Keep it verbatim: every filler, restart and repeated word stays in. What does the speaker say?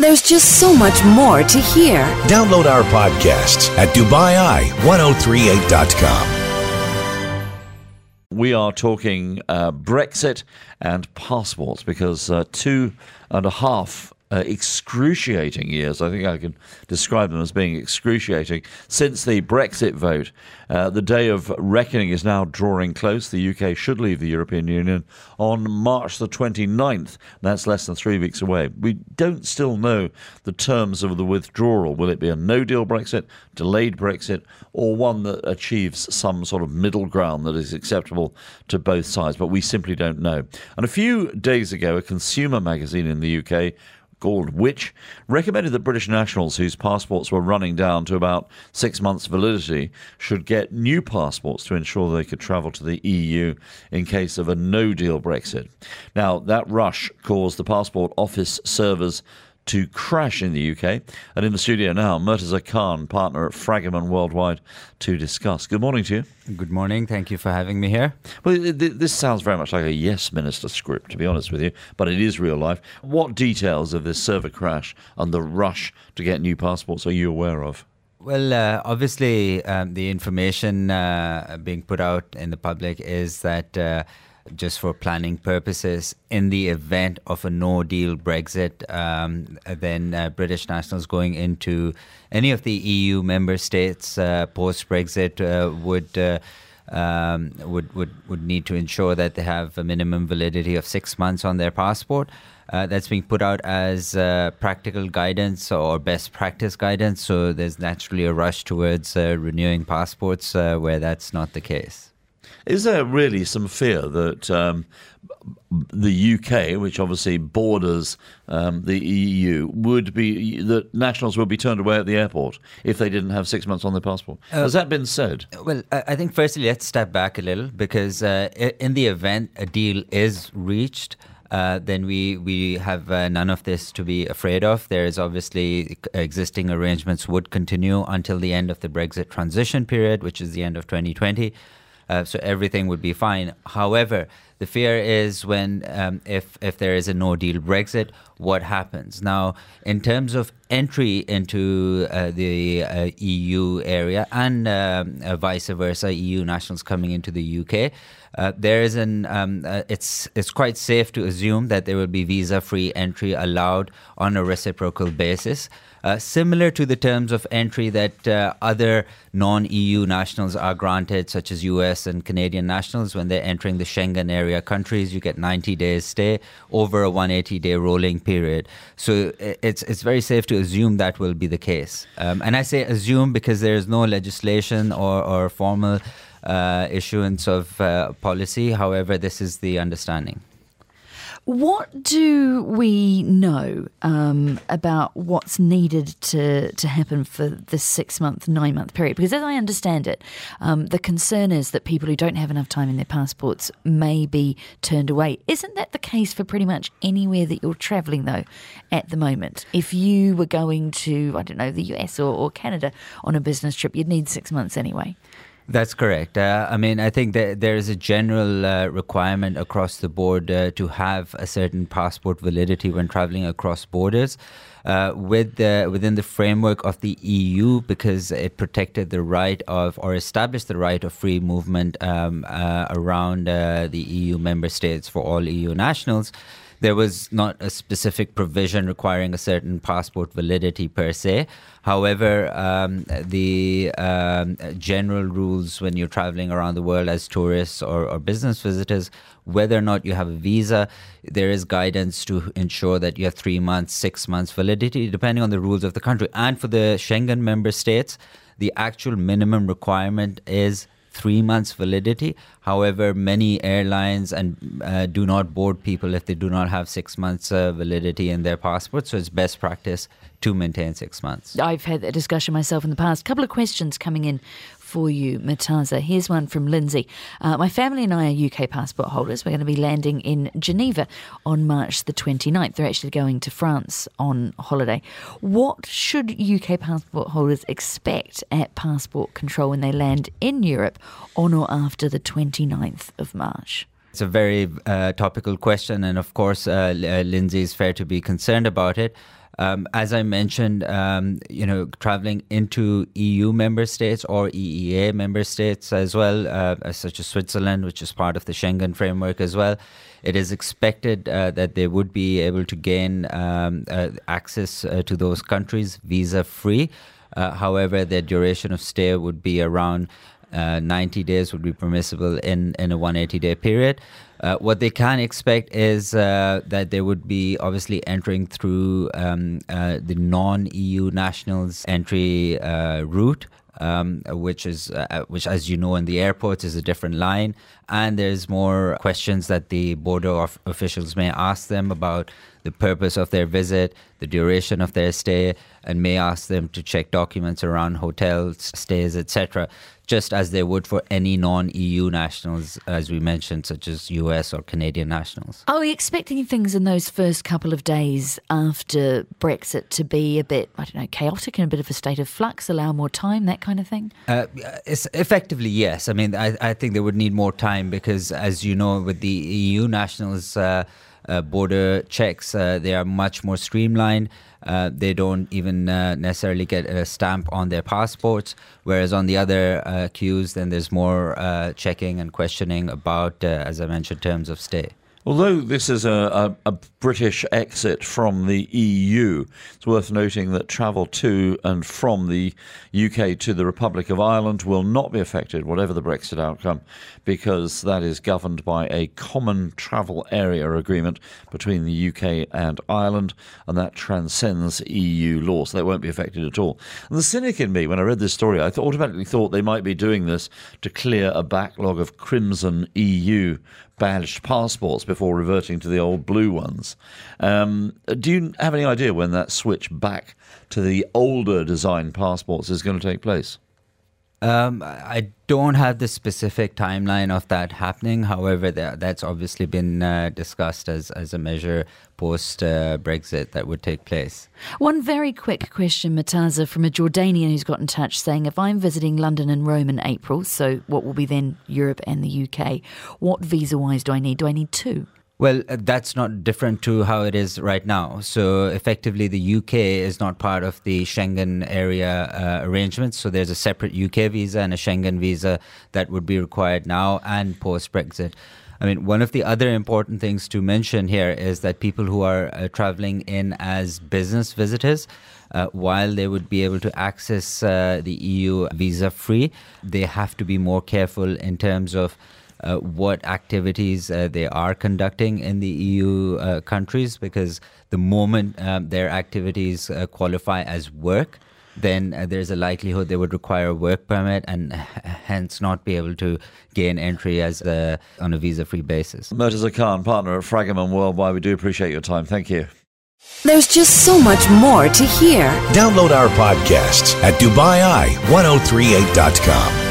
There's just so much more to hear. Download our podcasts at Dubai Eye ten thirty-eight dot com. We are talking uh, Brexit and passports because uh, two and a half uh, excruciating years, I think I can describe them as being excruciating, since the Brexit vote. Uh, the day of reckoning is now drawing close. The U K should leave the European Union on March the twenty-ninth. That's less than three weeks away. We don't still know the terms of the withdrawal. Will it be a no-deal Brexit, delayed Brexit, or one that achieves some sort of middle ground that is acceptable to both sides? But we simply don't know. And a few days ago, a consumer magazine in the U K called Which recommended that British nationals whose passports were running down to about six months validity should get new passports to ensure they could travel to the E U in case of a no-deal Brexit. Now, that rush caused the passport office servers to crash in the U K. And in the studio now, Murtaza Khan, partner at Fragaman Worldwide, to discuss. Good morning to you. Good morning. Thank you for having me here. Well, this sounds very much like a Yes Minister script, to be honest with you, but it is real life. What details of this server crash and the rush to get new passports are you aware of? Well, uh, obviously, um, the information uh, being put out in the public is that uh, just for planning purposes, in the event of a no-deal Brexit, um, then uh, British nationals going into any of the E U member states uh, post-Brexit uh, would, uh, um, would would would need to ensure that they have a minimum validity of six months on their passport. Uh, that's being put out as uh, practical guidance or best practice guidance. So there's naturally a rush towards uh, renewing passports uh, where that's not the case. Is there really some fear that um, the U K, which obviously borders um, the E U, would be that nationals would be turned away at the airport if they didn't have six months on their passport? Uh, Has that been said? Well, I think firstly let's step back a little because uh, in the event a deal is reached, Uh, then we we have uh, none of this to be afraid of. There is obviously existing arrangements would continue until the end of the Brexit transition period, which is the end of twenty twenty. Uh, so everything would be fine. However, the fear is when um, if if there is a no-deal Brexit, what happens? Now, in terms of entry into uh, the uh, E U area and um, uh, vice versa, E U nationals coming into the U K, uh, there is an um, uh, it's it's quite safe to assume that there will be visa-free entry allowed on a reciprocal basis. Uh, similar to the terms of entry that uh, other non-E U nationals are granted, such as U S and Canadian nationals, when they're entering the Schengen area countries, you get ninety days stay over a one hundred eighty day rolling period. So it's it's very safe to assume that will be the case. Um, and I say assume because there is no legislation or, or formal uh, issuance of uh, policy. However, this is the understanding. What do we know um, about what's needed to, to happen for this six-month, nine-month period? Because as I understand it, um, the concern is that people who don't have enough time in their passports may be turned away. Isn't that the case for pretty much anywhere that you're travelling, though, at the moment? If you were going to, I don't know, the U S or, or Canada on a business trip, you'd need six months anyway. That's correct. Uh, I mean, I think that there is a general uh, requirement across the board uh, to have a certain passport validity when traveling across borders. Uh, with the, within the framework of the E U, because it protected the right of or established the right of free movement um, uh, around uh, the E U member states for all E U nationals. There was not a specific provision requiring a certain passport validity per se. However, um, the um, general rules when you're traveling around the world as tourists or, or business visitors, whether or not you have a visa, there is guidance to ensure that you have three months, six months validity, depending on the rules of the country. And for the Schengen member states, the actual minimum requirement is three months validity. However, many airlines and uh, do not board people if they do not have six months uh, validity in their passport. So it's best practice to maintain six months. I've had that discussion myself in the past. A couple of questions coming in for you, Murtaza. Here's one from Lindsay. Uh, my family and I are U K passport holders. We're going to be landing in Geneva on March the twenty-ninth. They're actually going to France on holiday. What should U K passport holders expect at passport control when they land in Europe on or after the twenty-ninth of March? It's a very uh, topical question, and of course, uh, Lindsay is fair to be concerned about it. Um, as I mentioned, um, you know, traveling into E U member states or E E A member states as well, uh, such as Switzerland, which is part of the Schengen framework as well, it is expected uh, that they would be able to gain um, uh, access uh, to those countries visa-free. Uh, however, their duration of stay would be around uh, ninety days would be permissible in, in a one hundred eighty day period. Uh, what they can expect is uh, that they would be obviously entering through um, uh, the non-E U nationals entry uh, route, um, which is, uh, which, as you know, in the airports is a different line. And there's more questions that the border of officials may ask them about the purpose of their visit, the duration of their stay, and may ask them to check documents around hotels, stays, et cetera, just as they would for any non-E U nationals, as we mentioned, such as U S or Canadian nationals. Are we expecting things in those first couple of days after Brexit to be a bit, I don't know, chaotic and a bit of a state of flux, allow more time, that kind of thing? Uh, it's effectively, yes. I mean, I, I think they would need more time because, as you know, with the E U nationals, uh, Uh, border checks, uh, they are much more streamlined. Uh, they don't even uh, necessarily get a stamp on their passports, whereas on the other uh, queues, then there's more uh, checking and questioning about, uh, as I mentioned, terms of stay. Although this is a, a, a British exit from the E U, it's worth noting that travel to and from the U K to the Republic of Ireland will not be affected, whatever the Brexit outcome, because that is governed by a common travel area agreement between the U K and Ireland, and that transcends E U law, so they won't be affected at all. And the cynic in me, when I read this story, I th- automatically thought they might be doing this to clear a backlog of crimson E U badged passports before reverting to the old blue ones. Um, do you have any idea when that switch back to the older design passports is going to take place? Um, I don't have the specific timeline of that happening. However, that, that's obviously been uh, discussed as, as a measure post-Brexit uh, that would take place. One very quick question, Murtaza, from a Jordanian who's got in touch saying, if I'm visiting London and Rome in April, so what will be then Europe and the U K, what visa-wise do I need? Do I need two? Well, uh, that's not different to how it is right now. So effectively, the U K is not part of the Schengen area uh, arrangements. So there's a separate U K visa and a Schengen visa that would be required now and post-Brexit. I mean, one of the other important things to mention here is that people who are uh, traveling in as business visitors, uh, while they would be able to access uh, the E U visa-free, they have to be more careful in terms of Uh, what activities uh, they are conducting in the E U uh, countries, because the moment um, their activities uh, qualify as work, then uh, there's a likelihood they would require a work permit and h- hence not be able to gain entry as uh, on a visa-free basis. Murtaza Khan, partner at Fragaman Worldwide, we do appreciate your time. Thank you. There's just so much more to hear. Download our podcasts at Dubai Eye ten thirty-eight dot com.